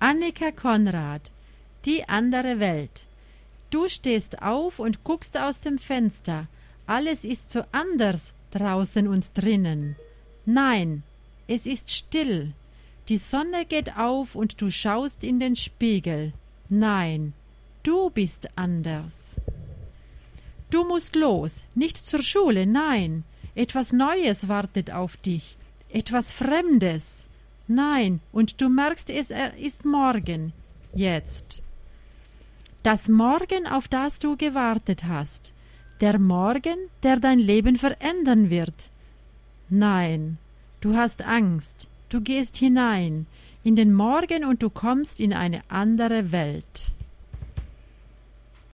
Annika Konrad, die andere Welt. Du stehst auf und guckst aus dem Fenster. Alles ist so anders draußen und drinnen. Nein, es ist still. Die Sonne geht auf und du schaust in den Spiegel. Nein, du bist anders. Du musst los, nicht zur Schule, nein. Etwas Neues wartet auf dich, etwas Fremdes. Nein, und du merkst, es ist morgen, jetzt. Das Morgen, auf das du gewartet hast. Der Morgen, der dein Leben verändern wird. Nein, du hast Angst. Du gehst hinein in den Morgen und du kommst in eine andere Welt.